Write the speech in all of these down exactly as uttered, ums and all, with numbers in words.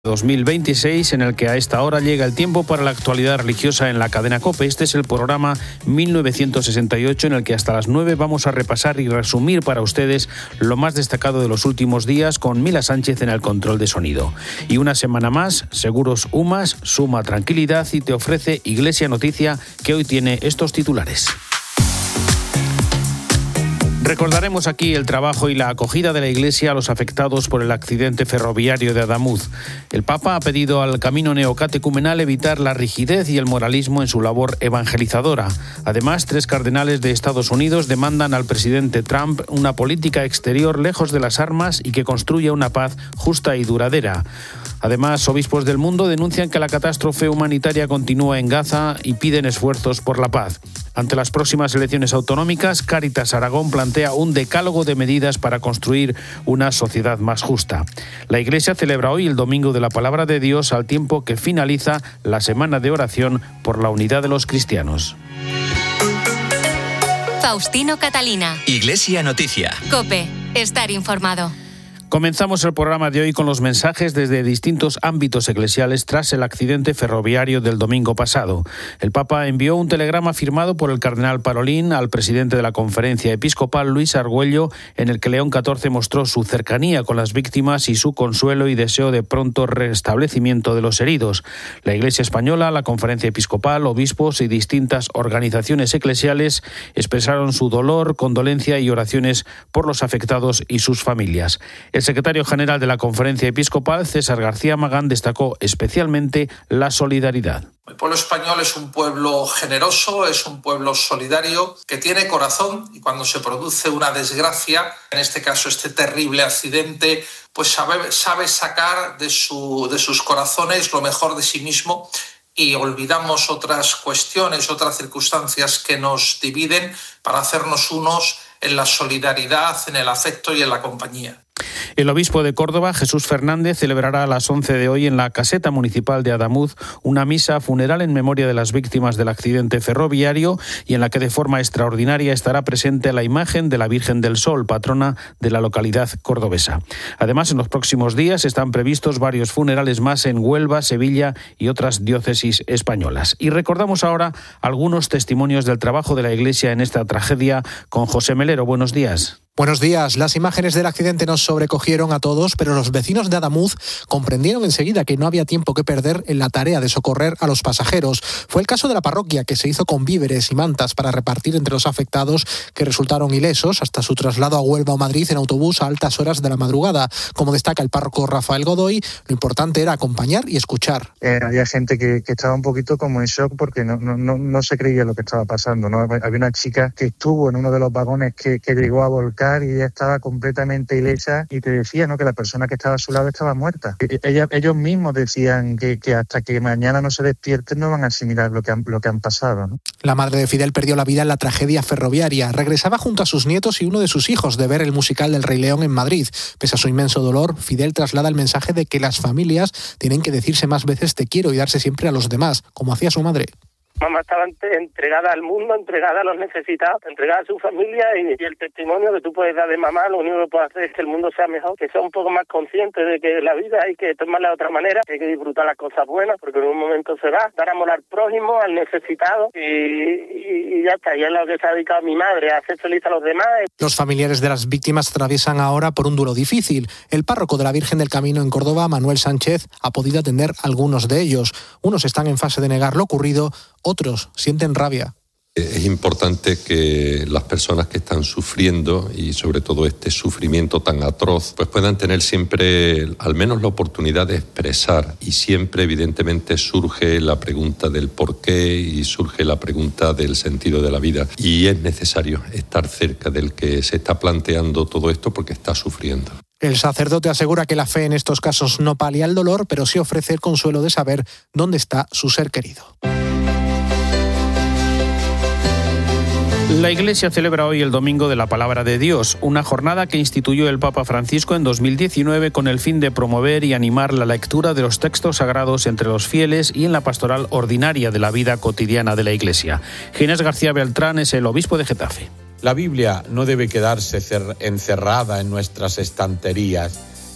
dos mil veintiséis, en el que a esta hora llega el tiempo para la actualidad religiosa en la cadena COPE. Este es el programa mil novecientos sesenta y ocho, en el que hasta las nueve vamos a repasar y resumir para ustedes lo más destacado de los últimos días, con Mila Sánchez en el control de sonido. Y una semana más, Seguros UMAS suma tranquilidad y te ofrece Iglesia Noticia, que hoy tiene estos titulares. Recordaremos aquí el trabajo y la acogida de la Iglesia a los afectados por el accidente ferroviario de Adamuz. El Papa ha pedido al camino neocatecumenal evitar la rigidez y el moralismo en su labor evangelizadora. Además, tres cardenales de Estados Unidos demandan al presidente Trump una política exterior lejos de las armas y que construya una paz justa y duradera. Además, obispos del mundo denuncian que la catástrofe humanitaria continúa en Gaza y piden esfuerzos por la paz. Ante las próximas elecciones autonómicas, Cáritas Aragón plantea un decálogo de medidas para construir una sociedad más justa. La Iglesia celebra hoy el Domingo de la Palabra de Dios, al tiempo que finaliza la semana de oración por la unidad de los cristianos. Faustino Catalina. Iglesia Noticia. COPE. Estar informado. Comenzamos el programa de hoy con los mensajes desde distintos ámbitos eclesiales tras el accidente ferroviario del domingo pasado. El Papa envió un telegrama firmado por el cardenal Parolin al presidente de la Conferencia Episcopal, Luis Argüello, en el que León catorce mostró su cercanía con las víctimas y su consuelo y deseo de pronto restablecimiento de los heridos. La Iglesia Española, la Conferencia Episcopal, obispos y distintas organizaciones eclesiales expresaron su dolor, condolencia y oraciones por los afectados y sus familias. El secretario general de la Conferencia Episcopal, César García Magán, destacó especialmente la solidaridad. El pueblo español es un pueblo generoso, es un pueblo solidario, que tiene corazón, y cuando se produce una desgracia, en este caso este terrible accidente, pues sabe, sabe sacar de, su, de sus corazones lo mejor de sí mismo, y olvidamos otras cuestiones, otras circunstancias que nos dividen para hacernos unos en la solidaridad, en el afecto y en la compañía. El obispo de Córdoba, Jesús Fernández, celebrará a las once de hoy en la caseta municipal de Adamuz una misa funeral en memoria de las víctimas del accidente ferroviario, y en la que de forma extraordinaria estará presente la imagen de la Virgen del Sol, patrona de la localidad cordobesa. Además, en los próximos días están previstos varios funerales más en Huelva, Sevilla y otras diócesis españolas. Y recordamos ahora algunos testimonios del trabajo de la Iglesia en esta tragedia con José Melero. Buenos días. Buenos días. Las imágenes del accidente nos sobrecogieron a todos, pero los vecinos de Adamuz comprendieron enseguida que no había tiempo que perder en la tarea de socorrer a los pasajeros. Fue el caso de la parroquia, que se hizo con víveres y mantas para repartir entre los afectados, que resultaron ilesos hasta su traslado a Huelva o Madrid en autobús a altas horas de la madrugada. Como destaca el párroco Rafael Godoy, lo importante era acompañar y escuchar. Eh, había gente que, que estaba un poquito como en shock porque no, no, no, no se creía lo que estaba pasando, ¿no? Había una chica que estuvo en uno de los vagones que, que llegó a volcar y ella estaba completamente ilesa y te decía, ¿no?, que la persona que estaba a su lado estaba muerta. Ella, ellos mismos decían que, que hasta que mañana no se despierten no van a asimilar lo que han, lo que han pasado, ¿no? La madre de Fidel perdió la vida en la tragedia ferroviaria. Regresaba junto a sus nietos y uno de sus hijos de ver el musical del Rey León en Madrid. Pese a su inmenso dolor, Fidel traslada el mensaje de que las familias tienen que decirse más veces te quiero y darse siempre a los demás, como hacía su madre. Mamá estaba entregada al mundo, entregada a los necesitados, entregada a su familia, y, y el testimonio que tú puedes dar de mamá, lo único que puede hacer es que el mundo sea mejor, que sea un poco más consciente de que la vida hay que tomarla de otra manera, que hay que disfrutar las cosas buenas, porque en un momento se va, dar amor al prójimo, al necesitado, y, y, y ya está, y es lo que se ha dedicado a mi madre, a hacer feliz a los demás. Los familiares de las víctimas atraviesan ahora por un duelo difícil. El párroco de la Virgen del Camino en Córdoba, Manuel Sánchez, ha podido atender a algunos de ellos. Unos están en fase de negar lo ocurrido, otros sienten rabia. Es importante que las personas que están sufriendo, y sobre todo este sufrimiento tan atroz, pues puedan tener siempre al menos la oportunidad de expresar, y siempre evidentemente surge la pregunta del por qué y surge la pregunta del sentido de la vida, y es necesario estar cerca del que se está planteando todo esto porque está sufriendo. El sacerdote asegura que la fe en estos casos no palía el dolor, pero sí ofrece el consuelo de saber dónde está su ser querido. La Iglesia celebra hoy el Domingo de la Palabra de Dios, una jornada que instituyó el Papa Francisco en dos mil diecinueve con el fin de promover y animar la lectura de los textos sagrados entre los fieles y en la pastoral ordinaria de la vida cotidiana de la Iglesia. Ginés García Beltrán es el obispo de Getafe. La Biblia no debe quedarse encerrada en nuestras estanterías.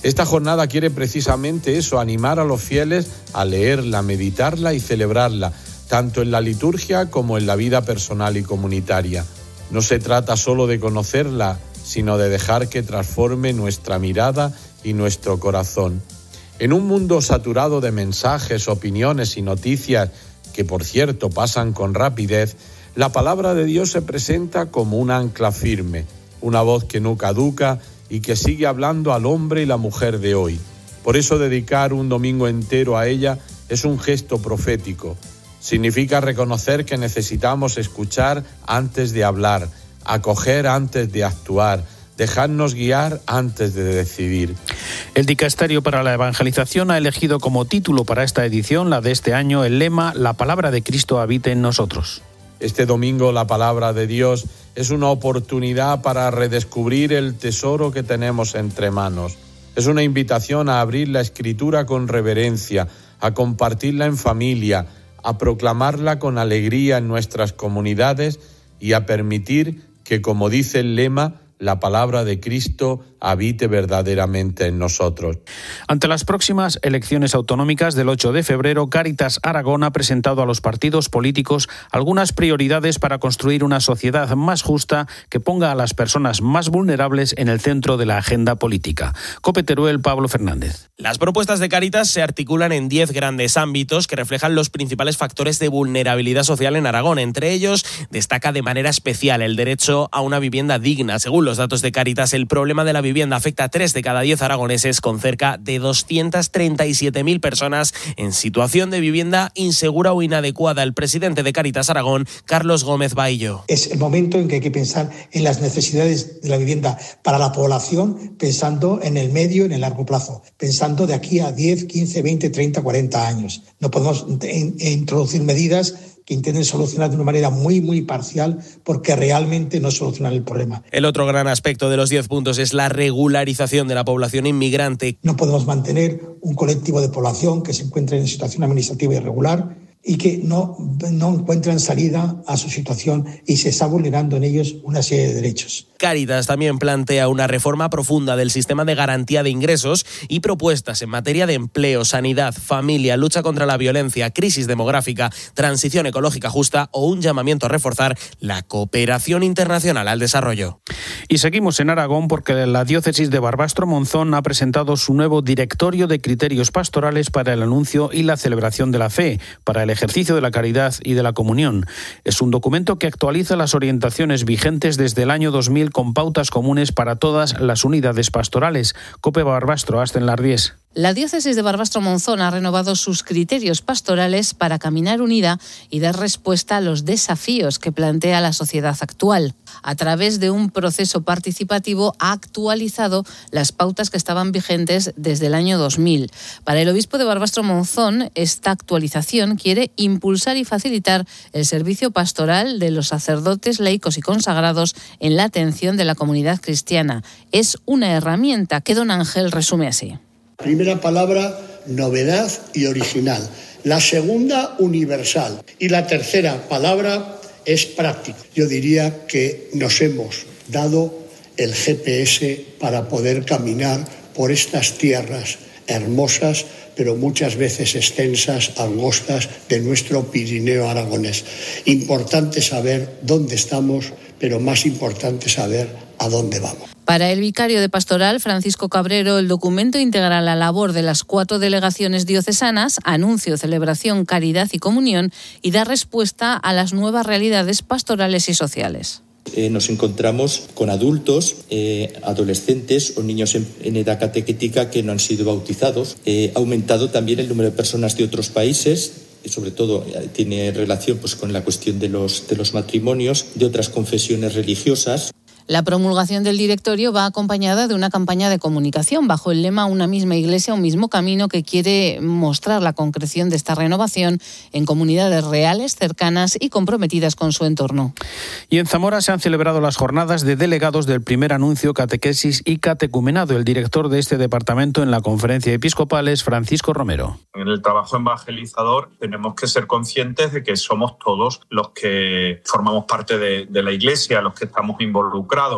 Esta jornada quiere precisamente eso, animar a los fieles a leerla, meditarla y celebrarla, tanto en la liturgia como en la vida personal y comunitaria. No se trata solo de conocerla, sino de dejar que transforme nuestra mirada y nuestro corazón. En un mundo saturado de mensajes, opiniones y noticias, que por cierto pasan con rapidez, la palabra de Dios se presenta como un ancla firme, una voz que no caduca y que sigue hablando al hombre y la mujer de hoy. Por eso dedicar un domingo entero a ella es un gesto profético. Significa reconocer que necesitamos escuchar antes de hablar, acoger antes de actuar, dejarnos guiar antes de decidir. El Dicasterio para la Evangelización ha elegido como título para esta edición, la de este año, el lema «La palabra de Cristo habite en nosotros». Este domingo la palabra de Dios es una oportunidad para redescubrir el tesoro que tenemos entre manos. Es una invitación a abrir la Escritura con reverencia, a compartirla en familia, a proclamarla con alegría en nuestras comunidades y a permitir que, como dice el lema, la palabra de Cristo habite verdaderamente en nosotros. Ante las próximas elecciones autonómicas del ocho de febrero, Cáritas Aragón ha presentado a los partidos políticos algunas prioridades para construir una sociedad más justa que ponga a las personas más vulnerables en el centro de la agenda política. COPE Teruel, Pablo Fernández. Las propuestas de Cáritas se articulan en diez grandes ámbitos que reflejan los principales factores de vulnerabilidad social en Aragón. Entre ellos, destaca de manera especial el derecho a una vivienda digna. Según los datos de Cáritas, el problema de la vivienda afecta a tres de cada diez aragoneses, con cerca de doscientas treinta y siete mil personas en situación de vivienda insegura o inadecuada. El presidente de Cáritas Aragón, Carlos Gómez Baillo. Es el momento en que hay que pensar en las necesidades de la vivienda para la población, pensando en el medio y en el largo plazo, pensando de aquí a diez, quince, veinte, treinta, cuarenta años. No podemos introducir medidas que intenten solucionar de una manera muy, muy parcial, porque realmente no solucionan el problema. El otro gran aspecto de los diez puntos es la regularización de la población inmigrante. No podemos mantener un colectivo de población que se encuentre en situación administrativa irregular y que no, no encuentran salida a su situación y se está vulnerando en ellos una serie de derechos. Cáritas también plantea una reforma profunda del sistema de garantía de ingresos y propuestas en materia de empleo, sanidad, familia, lucha contra la violencia, crisis demográfica, transición ecológica justa o un llamamiento a reforzar la cooperación internacional al desarrollo. Y seguimos en Aragón porque la diócesis de Barbastro-Monzón ha presentado su nuevo directorio de criterios pastorales para el anuncio y la celebración de la fe, para el ejercicio de la caridad y de la comunión. Es un documento que actualiza las orientaciones vigentes desde el año dos mil con pautas comunes para todas las unidades pastorales. COPE Barbastro, hasta en las diez. La diócesis de Barbastro-Monzón ha renovado sus criterios pastorales para caminar unida y dar respuesta a los desafíos que plantea la sociedad actual. A través de un proceso participativo ha actualizado las pautas que estaban vigentes desde el año dos mil. Para el obispo de Barbastro-Monzón, esta actualización quiere impulsar y facilitar el servicio pastoral de los sacerdotes, laicos y consagrados en la atención de la comunidad cristiana. Es una herramienta que don Ángel resume así. Primera palabra, novedad y original. La segunda, universal. Y la tercera palabra es práctica. Yo diría que nos hemos dado el G P S para poder caminar por estas tierras hermosas, pero muchas veces extensas, angostas, de nuestro Pirineo aragonés. Importante saber dónde estamos, pero más importante saber a dónde vamos. Para el vicario de Pastoral, Francisco Cabrero, el documento integra la labor de las cuatro delegaciones diocesanas, anuncio, celebración, caridad y comunión, y da respuesta a las nuevas realidades pastorales y sociales. Eh, nos encontramos con adultos, eh, adolescentes o niños en, en edad catequética que no han sido bautizados. Eh, ha aumentado también el número de personas de otros países, y sobre todo eh, tiene relación pues, con la cuestión de los, de los matrimonios, de otras confesiones religiosas. La promulgación del directorio va acompañada de una campaña de comunicación bajo el lema Una misma iglesia, un mismo camino, que quiere mostrar la concreción de esta renovación en comunidades reales, cercanas y comprometidas con su entorno. Y en Zamora se han celebrado las jornadas de delegados del primer anuncio, catequesis y catecumenado. El director de este departamento en la conferencia episcopal es Francisco Romero. En el trabajo evangelizador tenemos que ser conscientes de que somos todos los que formamos parte de, de la iglesia, los que estamos involucrados.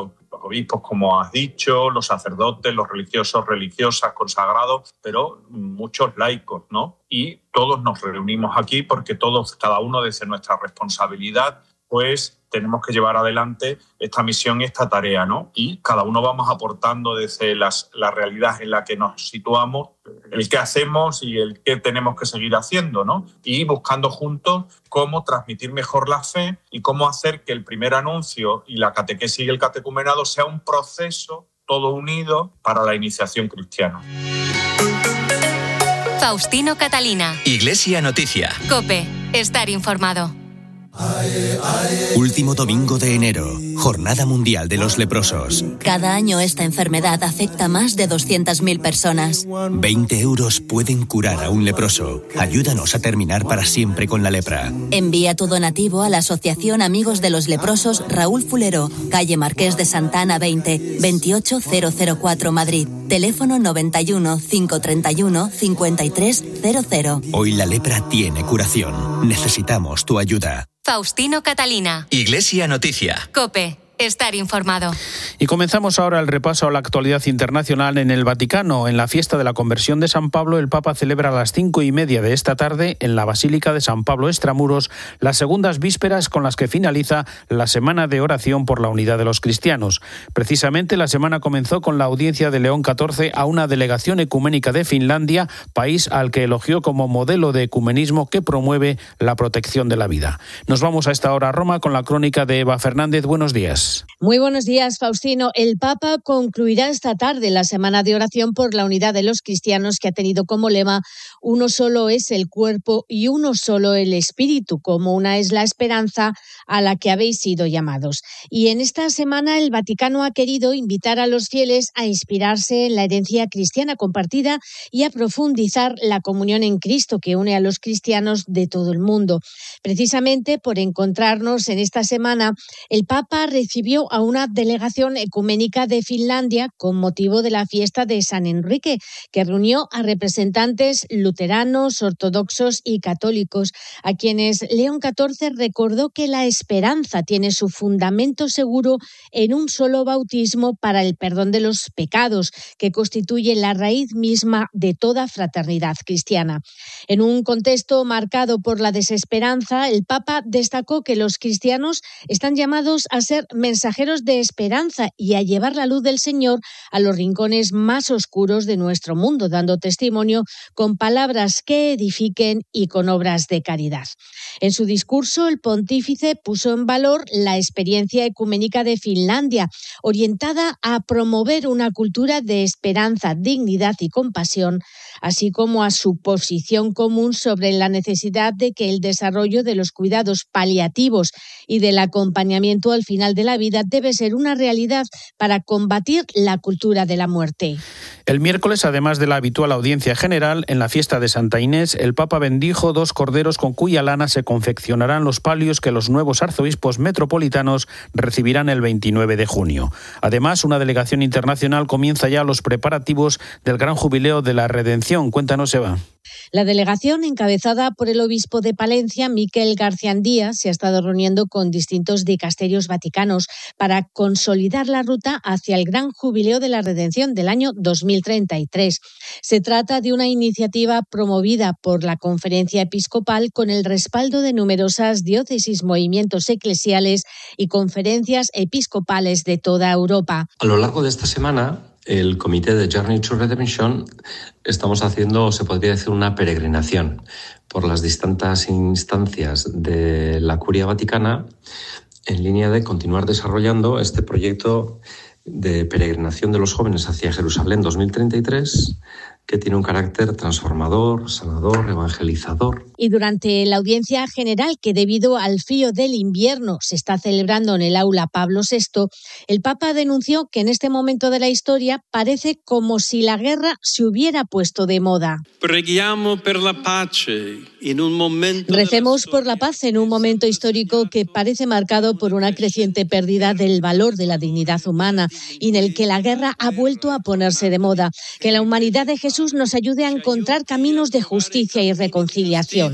obispos, como has dicho, los sacerdotes, los religiosos, religiosas, consagrados, pero muchos laicos, ¿no? Y todos nos reunimos aquí porque todos, cada uno desde nuestra responsabilidad, pues tenemos que llevar adelante esta misión y esta tarea, ¿no? Y cada uno vamos aportando desde las, la realidad en la que nos situamos, el qué hacemos y el qué tenemos que seguir haciendo, ¿no? Y buscando juntos cómo transmitir mejor la fe y cómo hacer que el primer anuncio y la catequesis y el catecumenado sea un proceso todo unido para la iniciación cristiana. Faustino Catalina. Iglesia Noticia. COPE. Estar informado. Último domingo de enero, Jornada Mundial de los Leprosos. Cada año esta enfermedad afecta a más de doscientas mil personas. veinte euros pueden curar a un leproso. Ayúdanos a terminar para siempre con la lepra. Envía tu donativo a la Asociación Amigos de los Leprosos Raúl Fulero, calle Marqués de Santa Ana veinte, veintiocho mil cuatro Madrid. Teléfono noventa y uno, cinco treinta y uno, cincuenta y tres cero cero. Hoy la lepra tiene curación. Necesitamos tu ayuda. Faustino Catalina. Iglesia Noticia. COPE. Estar informado. Y comenzamos ahora el repaso a la actualidad internacional en el Vaticano. En la fiesta de la conversión de San Pablo, el Papa celebra a las cinco y media de esta tarde en la Basílica de San Pablo Extramuros las segundas vísperas con las que finaliza la Semana de Oración por la Unidad de los Cristianos. Precisamente la semana comenzó con la audiencia de León catorce a una delegación ecuménica de Finlandia, país al que elogió como modelo de ecumenismo que promueve la protección de la vida. Nos vamos a esta hora a Roma con la crónica de Eva Fernández. Buenos días. Muy buenos días, Faustino. El Papa concluirá esta tarde la semana de oración por la unidad de los cristianos, que ha tenido como lema uno solo es el cuerpo y uno solo el espíritu, como una es la esperanza a la que habéis sido llamados. Y en esta semana el Vaticano ha querido invitar a los fieles a inspirarse en la herencia cristiana compartida y a profundizar la comunión en Cristo que une a los cristianos de todo el mundo. Precisamente por encontrarnos en esta semana, el Papa recibió a una delegación ecuménica de Finlandia con motivo de la fiesta de San Enrique, que reunió a representantes luteranos, ortodoxos y católicos, a quienes León catorce recordó que la esperanza tiene su fundamento seguro en un solo bautismo para el perdón de los pecados, que constituye la raíz misma de toda fraternidad cristiana. En un contexto marcado por la desesperanza, el Papa destacó que los cristianos están llamados a ser mensajeros de esperanza y a llevar la luz del Señor a los rincones más oscuros de nuestro mundo, dando testimonio con palabras que edifiquen y con obras de caridad. En su discurso, el pontífice puso en valor la experiencia ecuménica de Finlandia, orientada a promover una cultura de esperanza, dignidad y compasión, así como a su posición común sobre la necesidad de que el desarrollo de los cuidados paliativos y del acompañamiento al final de la vida debe ser una realidad para combatir la cultura de la muerte. El miércoles, además de la habitual audiencia general, en la fiesta de Santa Inés, el Papa bendijo dos corderos con cuya lana se confeccionarán los palios que los nuevos arzobispos metropolitanos recibirán el veintinueve de junio. Además, una delegación internacional comienza ya los preparativos del Gran Jubileo de la Redención. Cuéntanos, Eva. La delegación, encabezada por el obispo de Palencia, Miquel Garciandía, se ha estado reuniendo con distintos dicasterios vaticanos para consolidar la ruta hacia el Gran Jubileo de la Redención del año dos mil treinta y tres. Se trata de una iniciativa promovida por la Conferencia Episcopal con el respaldo de numerosas diócesis, movimientos eclesiales y conferencias episcopales de toda Europa. A lo largo de esta semana, el Comité de Journey to Redemption estamos haciendo, se podría decir, una peregrinación por las distintas instancias de la Curia Vaticana en línea de continuar desarrollando este proyecto de peregrinación de los jóvenes hacia Jerusalén dos mil treinta y tres, que tiene un carácter transformador, sanador, evangelizador. Y durante la audiencia general, que debido al frío del invierno se está celebrando en el aula Pablo sexto, el Papa denunció que en este momento de la historia parece como si la guerra se hubiera puesto de moda. Recemos por la paz en un momento histórico que parece marcado por una creciente pérdida del valor de la dignidad humana y en el que la guerra ha vuelto a ponerse de moda. Que la humanidad de Jesús Jesús nos ayude a encontrar caminos de justicia y reconciliación.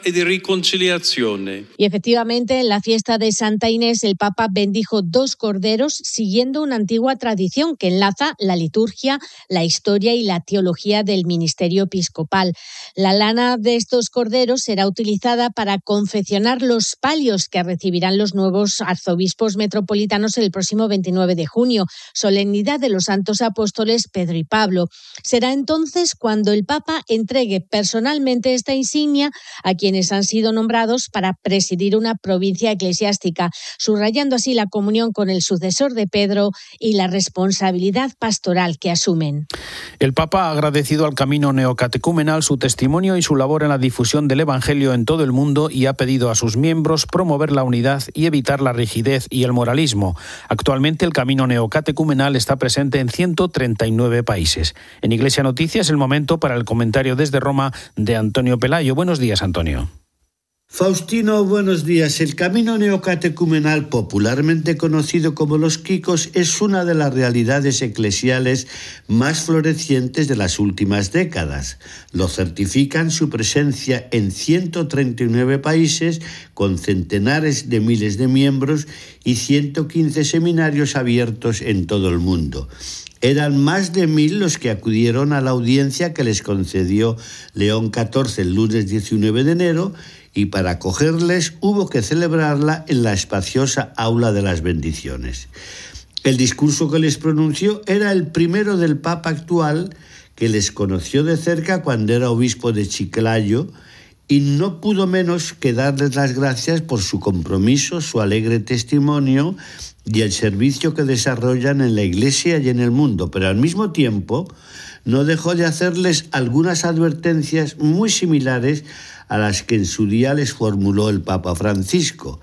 Y efectivamente, en la fiesta de Santa Inés, el Papa bendijo dos corderos siguiendo una antigua tradición que enlaza la liturgia, la historia y la teología del ministerio episcopal. La lana de estos corderos será utilizada para confeccionar los palios que recibirán los nuevos arzobispos metropolitanos el próximo veintinueve de junio, solemnidad de los santos apóstoles Pedro y Pablo. Será entonces cuando el Papa entregue personalmente esta insignia a quienes han sido nombrados para presidir una provincia eclesiástica, subrayando así la comunión con el sucesor de Pedro y la responsabilidad pastoral que asumen. El Papa ha agradecido al Camino Neocatecumenal su testimonio y su labor en la difusión del Evangelio en todo el mundo y ha pedido a sus miembros promover la unidad y evitar la rigidez y el moralismo. Actualmente el Camino Neocatecumenal está presente en ciento treinta y nueve países. En Iglesia Noticias es el momento para el comentario desde Roma de Antonio Pelayo. Buenos días, Antonio. Faustino, buenos días. El camino neocatecumenal, popularmente conocido como los Kikos, es una de las realidades eclesiales más florecientes de las últimas décadas. Lo certifican su presencia en ciento treinta y nueve países, con centenares de miles de miembros y ciento quince seminarios abiertos en todo el mundo. Eran más de mil los que acudieron a la audiencia que les concedió León catorce el lunes diecinueve de enero, y para acogerles hubo que celebrarla en la espaciosa Aula de las Bendiciones. El discurso que les pronunció era el primero del Papa actual, que les conoció de cerca cuando era obispo de Chiclayo, y no pudo menos que darles las gracias por su compromiso, su alegre testimonio y el servicio que desarrollan en la Iglesia y en el mundo, pero al mismo tiempo no dejó de hacerles algunas advertencias muy similares a las que en su día les formuló el Papa Francisco.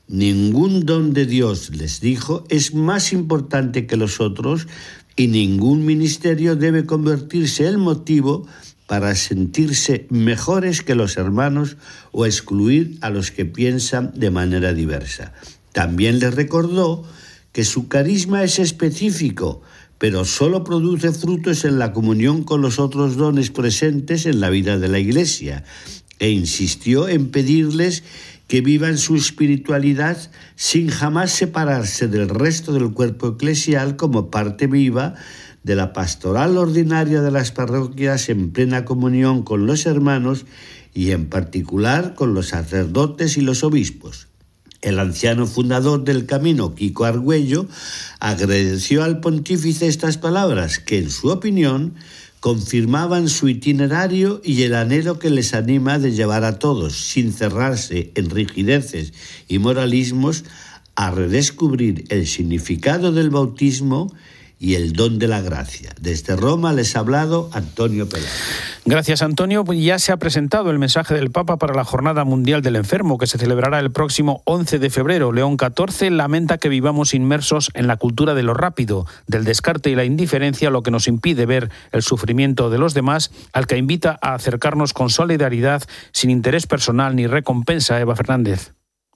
Ningún don de Dios, les dijo, es más importante que los otros y ningún ministerio debe convertirse en motivo para sentirse mejores que los hermanos o excluir a los que piensan de manera diversa. También les recordó que su carisma es específico, pero solo produce frutos en la comunión con los otros dones presentes en la vida de la Iglesia, e insistió en pedirles que vivan su espiritualidad sin jamás separarse del resto del cuerpo eclesial como parte viva de la pastoral ordinaria de las parroquias en plena comunión con los hermanos y en particular con los sacerdotes y los obispos. El anciano fundador del Camino, Kiko Argüello, agradeció al pontífice estas palabras que, en su opinión, confirmaban su itinerario y el anhelo que les anima de llevar a todos, sin cerrarse en rigideces y moralismos, a redescubrir el significado del bautismo y el don de la gracia. Desde Roma les ha hablado Antonio Pelayo. Gracias, Antonio. Ya se ha presentado el mensaje del Papa para la Jornada Mundial del Enfermo, que se celebrará el próximo once de febrero. León catorce lamenta que vivamos inmersos en la cultura de lo rápido, del descarte y la indiferencia, lo que nos impide ver el sufrimiento de los demás, al que invita a acercarnos con solidaridad, sin interés personal ni recompensa. Eva Fernández.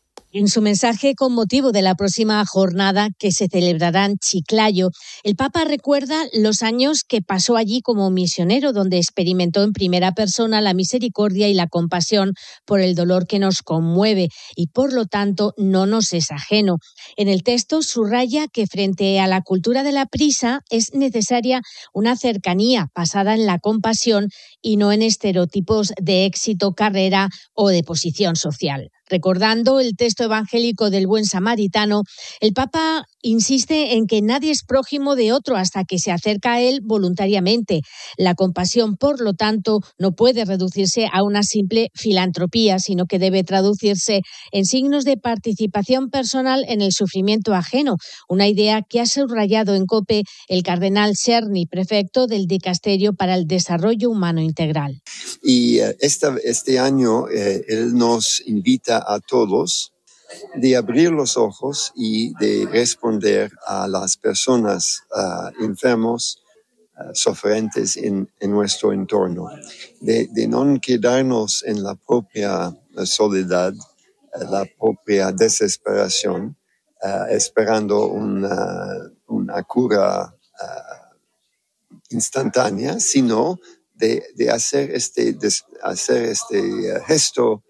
En su mensaje con motivo de la próxima jornada que se celebrará en Chiclayo, el Papa recuerda los años que pasó allí como misionero, donde experimentó en primera persona la misericordia y la compasión por el dolor que nos conmueve y por lo tanto no nos es ajeno. En el texto subraya que frente a la cultura de la prisa es necesaria una cercanía basada en la compasión y no en estereotipos de éxito, carrera o de posición social. Recordando el texto evangélico del buen samaritano, el Papa insiste en que nadie es prójimo de otro hasta que se acerca a él voluntariamente. La compasión, por lo tanto, no puede reducirse a una simple filantropía, sino que debe traducirse en signos de participación personal en el sufrimiento ajeno, una idea que ha subrayado en COPE el cardenal Cerny, prefecto del Dicasterio para el Desarrollo Humano Integral. Y uh, esta, este año eh, él nos invita a todos de abrir los ojos y de responder a las personas uh, enfermos, uh, sufrientes en, en nuestro entorno, de, de no quedarnos en la propia soledad, uh, la propia desesperación, uh, esperando una, una cura uh, instantánea, sino de, de hacer este, de hacer este gesto,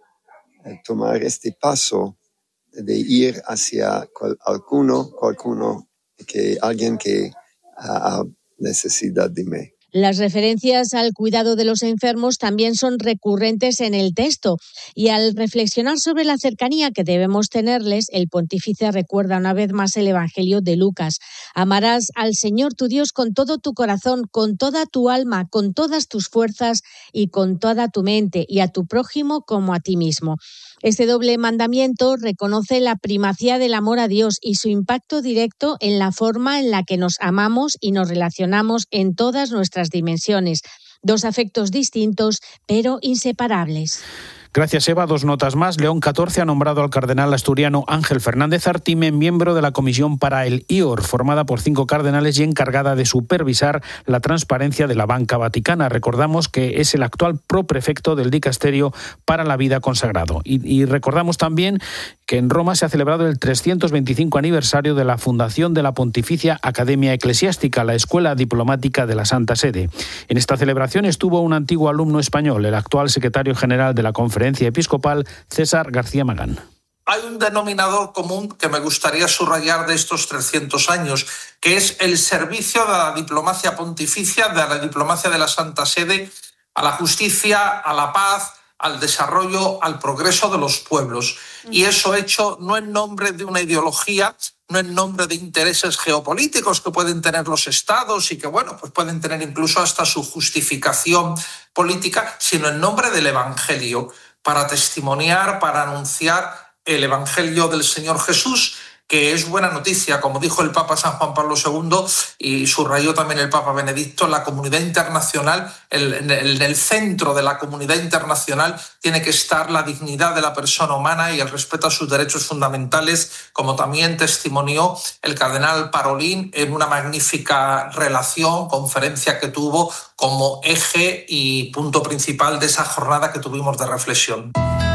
tomar este paso de ir hacia cual, alguno, alguno que alguien que ha necesidad de mí. Las referencias al cuidado de los enfermos también son recurrentes en el texto y al reflexionar sobre la cercanía que debemos tenerles, el pontífice recuerda una vez más el Evangelio de Lucas. Amarás al Señor tu Dios con todo tu corazón, con toda tu alma, con todas tus fuerzas y con toda tu mente, y a tu prójimo como a ti mismo. Este doble mandamiento reconoce la primacía del amor a Dios y su impacto directo en la forma en la que nos amamos y nos relacionamos en todas nuestras dimensiones. Dos afectos distintos, pero inseparables. Gracias, Eva. Dos notas más. León catorce ha nombrado al cardenal asturiano Ángel Fernández Artime miembro de la Comisión para el I O R, formada por cinco cardenales y encargada de supervisar la transparencia de la banca vaticana. Recordamos que es el actual proprefecto del dicasterio para la vida consagrado. Y, y recordamos también que en Roma se ha celebrado el trescientos veinticinco aniversario de la fundación de la Pontificia Academia Eclesiástica, la Escuela Diplomática de la Santa Sede. En esta celebración estuvo un antiguo alumno español, el actual secretario general de la Conferencia Episcopal, César García Magán. Hay un denominador común que me gustaría subrayar de estos trescientos años, que es el servicio de la diplomacia pontificia, de la diplomacia de la Santa Sede, a la justicia, a la paz, al desarrollo, al progreso de los pueblos. Y eso hecho no en nombre de una ideología, no en nombre de intereses geopolíticos que pueden tener los estados y que, bueno, pues pueden tener incluso hasta su justificación política, sino en nombre del Evangelio, para testimoniar, para anunciar el Evangelio del Señor Jesús, que es buena noticia, como dijo el Papa San Juan Pablo segundo y subrayó también el Papa Benedicto, la comunidad internacional, el, en, el, en el centro de la comunidad internacional tiene que estar la dignidad de la persona humana y el respeto a sus derechos fundamentales, como también testimonió el cardenal Parolin en una magnífica relación, conferencia que tuvo como eje y punto principal de esa jornada que tuvimos de reflexión.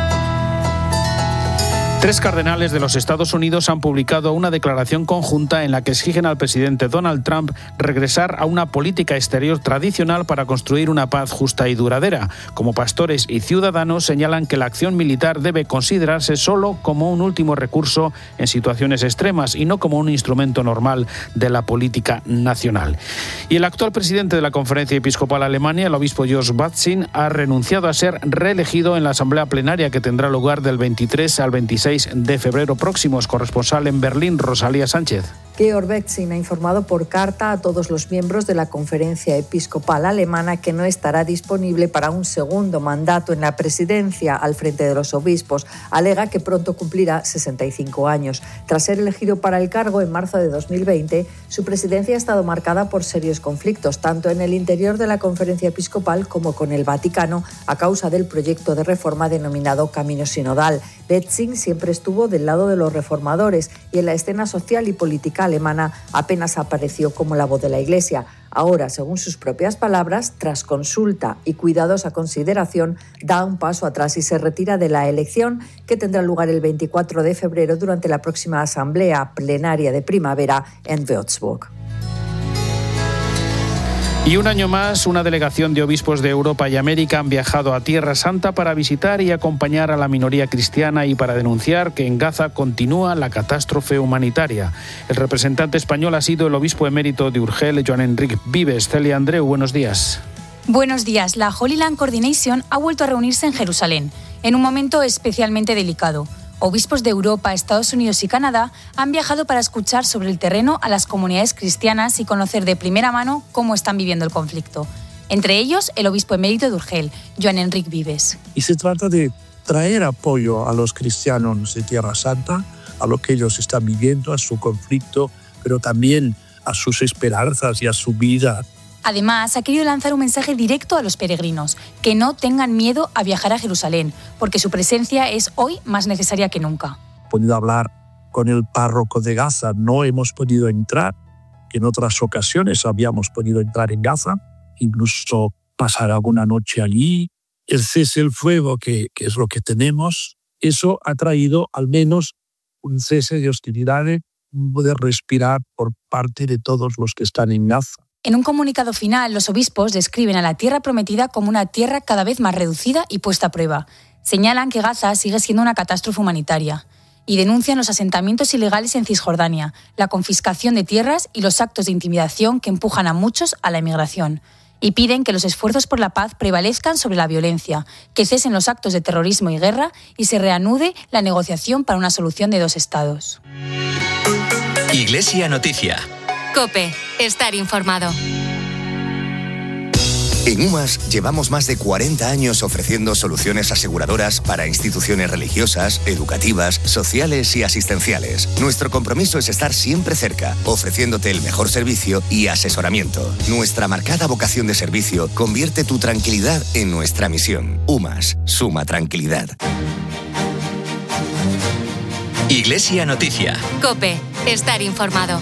Tres cardenales de los Estados Unidos han publicado una declaración conjunta en la que exigen al presidente Donald Trump regresar a una política exterior tradicional para construir una paz justa y duradera. Como pastores y ciudadanos señalan que la acción militar debe considerarse solo como un último recurso en situaciones extremas y no como un instrumento normal de la política nacional. Y el actual presidente de la Conferencia Episcopal Alemania, el obispo Josh Batzin, ha renunciado a ser reelegido en la asamblea plenaria que tendrá lugar del veintitrés al veintiséis de febrero próximos. Corresponsal en Berlín, Rosalía Sánchez. Georg Betzin ha informado por carta a todos los miembros de la Conferencia Episcopal Alemana que no estará disponible para un segundo mandato en la presidencia al frente de los obispos. Alega que pronto cumplirá sesenta y cinco años. Tras ser elegido para el cargo en marzo de dos mil veinte, su presidencia ha estado marcada por serios conflictos, tanto en el interior de la Conferencia Episcopal como con el Vaticano, a causa del proyecto de reforma denominado Camino Sinodal. Betzin siempre estuvo del lado de los reformadores y en la escena social y política alemana apenas apareció como la voz de la Iglesia. Ahora, según sus propias palabras, tras consulta y cuidadosa consideración, da un paso atrás y se retira de la elección que tendrá lugar el veinticuatro de febrero durante la próxima asamblea plenaria de primavera en Würzburg. Y un año más, una delegación de obispos de Europa y América han viajado a Tierra Santa para visitar y acompañar a la minoría cristiana y para denunciar que en Gaza continúa la catástrofe humanitaria. El representante español ha sido el obispo emérito de Urgel, Joan Enric Vives. Celia Andreu, buenos días. Buenos días. La Holy Land Coordination ha vuelto a reunirse en Jerusalén, en un momento especialmente delicado. Obispos de Europa, Estados Unidos y Canadá han viajado para escuchar sobre el terreno a las comunidades cristianas y conocer de primera mano cómo están viviendo el conflicto. Entre ellos, el obispo emérito de Urgel, Joan Enric Vives. Y se trata de traer apoyo a los cristianos de Tierra Santa, a lo que ellos están viviendo, a su conflicto, pero también a sus esperanzas y a su vida. Además, ha querido lanzar un mensaje directo a los peregrinos, que no tengan miedo a viajar a Jerusalén, porque su presencia es hoy más necesaria que nunca. He podido hablar con el párroco de Gaza, no hemos podido entrar, que en otras ocasiones habíamos podido entrar en Gaza, incluso pasar alguna noche allí. El cese el fuego, que, que es lo que tenemos, eso ha traído al menos un cese de hostilidades, poder respirar por parte de todos los que están en Gaza. En un comunicado final, los obispos describen a la tierra prometida como una tierra cada vez más reducida y puesta a prueba. Señalan que Gaza sigue siendo una catástrofe humanitaria y denuncian los asentamientos ilegales en Cisjordania, la confiscación de tierras y los actos de intimidación que empujan a muchos a la emigración. Y piden que los esfuerzos por la paz prevalezcan sobre la violencia, que cesen los actos de terrorismo y guerra y se reanude la negociación para una solución de dos estados. Iglesia Noticia. COPE. Estar informado. En UMAS llevamos más de cuarenta años ofreciendo soluciones aseguradoras para instituciones religiosas, educativas, sociales y asistenciales. Nuestro compromiso es estar siempre cerca, ofreciéndote el mejor servicio y asesoramiento. Nuestra marcada vocación de servicio convierte tu tranquilidad en nuestra misión. UMAS, suma tranquilidad. Iglesia Noticia. COPE. Estar informado.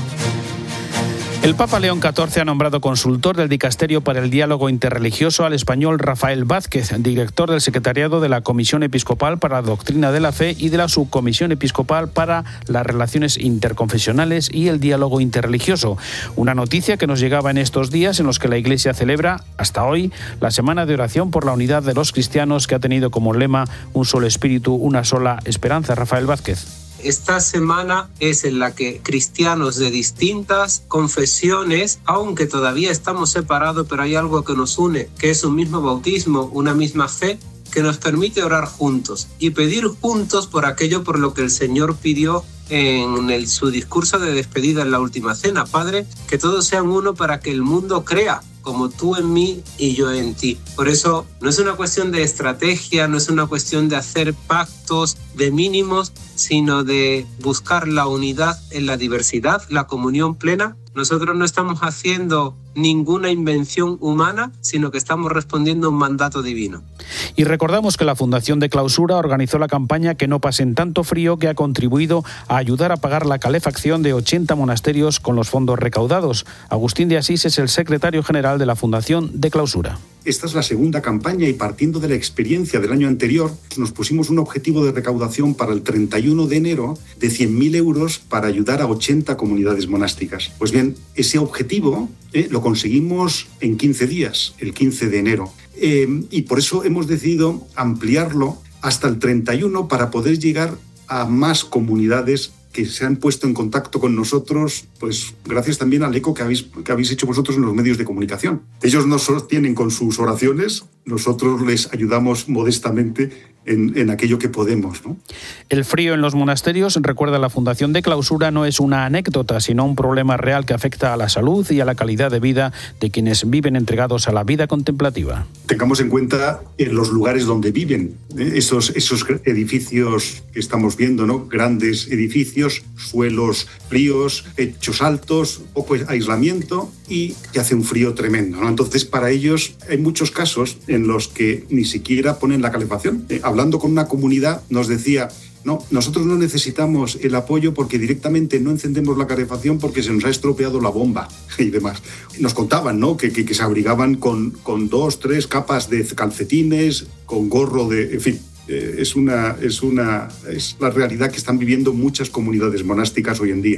El Papa León catorce ha nombrado consultor del Dicasterio para el Diálogo Interreligioso al español Rafael Vázquez, director del secretariado de la Comisión Episcopal para la Doctrina de la Fe y de la Subcomisión Episcopal para las Relaciones Interconfesionales y el Diálogo Interreligioso. Una noticia que nos llegaba en estos días en los que la Iglesia celebra, hasta hoy, la Semana de Oración por la Unidad de los Cristianos, que ha tenido como lema un solo espíritu, una sola esperanza. Rafael Vázquez. Esta semana es en la que cristianos de distintas confesiones, aunque todavía estamos separados, pero hay algo que nos une, que es un mismo bautismo, una misma fe, que nos permite orar juntos y pedir juntos por aquello por lo que el Señor pidió en el, su discurso de despedida en la última cena. Padre, que todos sean uno para que el mundo crea, como tú en mí y yo en ti. Por eso no es una cuestión de estrategia, no es una cuestión de hacer pactos de mínimos, sino de buscar la unidad en la diversidad, la comunión plena. Nosotros no estamos haciendo ninguna invención humana, sino que estamos respondiendo a un mandato divino. Y recordamos que la Fundación de Clausura organizó la campaña Que no pasen tanto frío, que ha contribuido a ayudar a pagar la calefacción de ochenta monasterios con los fondos recaudados. Agustín de Asís es el secretario general de la Fundación de Clausura. Esta es la segunda campaña y partiendo de la experiencia del año anterior, nos pusimos un objetivo de recaudación para el treinta y uno de enero de cien mil euros para ayudar a ochenta comunidades monásticas. Pues bien, ese objetivo eh, lo conseguimos en quince días, el quince de enero. Eh, y por eso hemos decidido ampliarlo hasta el treinta y uno para poder llegar a más comunidades que se han puesto en contacto con nosotros, pues gracias también al eco que habéis, que habéis hecho vosotros en los medios de comunicación. Ellos nos sostienen con sus oraciones, nosotros les ayudamos modestamente en, en aquello que podemos, ¿no? El frío en los monasterios, recuerda la Fundación de Clausura, no es una anécdota, sino un problema real que afecta a la salud y a la calidad de vida de quienes viven entregados a la vida contemplativa. Tengamos en cuenta en los lugares donde viven, ¿eh? esos, esos edificios que estamos viendo, ¿no? Grandes edificios, suelos fríos, techos altos, poco aislamiento y que hace un frío tremendo, ¿no? Entonces, para ellos hay muchos casos en los que ni siquiera ponen la calefacción. Eh, hablando con una comunidad nos decía, no, nosotros no necesitamos el apoyo porque directamente no encendemos la calefacción porque se nos ha estropeado la bomba y demás. Nos contaban, ¿no? que, que, que se abrigaban con, con dos, tres capas de calcetines, con gorro de... En fin, eh, es, una, es, una, es la realidad que están viviendo muchas comunidades monásticas hoy en día.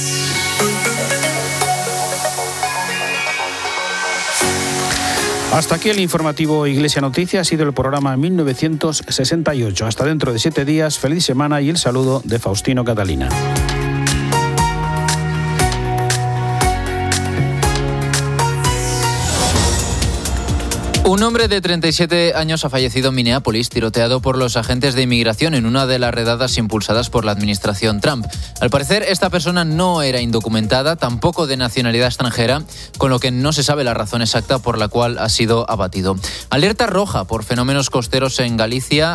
Hasta aquí el informativo Iglesia Noticia. Ha sido el programa mil novecientos sesenta y ocho. Hasta dentro de siete días. Feliz semana y el saludo de Faustino Catalina. Un hombre de treinta y siete años ha fallecido en Minneapolis, tiroteado por los agentes de inmigración en una de las redadas impulsadas por la administración Trump. Al parecer, esta persona no era indocumentada, tampoco de nacionalidad extranjera, con lo que no se sabe la razón exacta por la cual ha sido abatido. Alerta roja por fenómenos costeros en Galicia.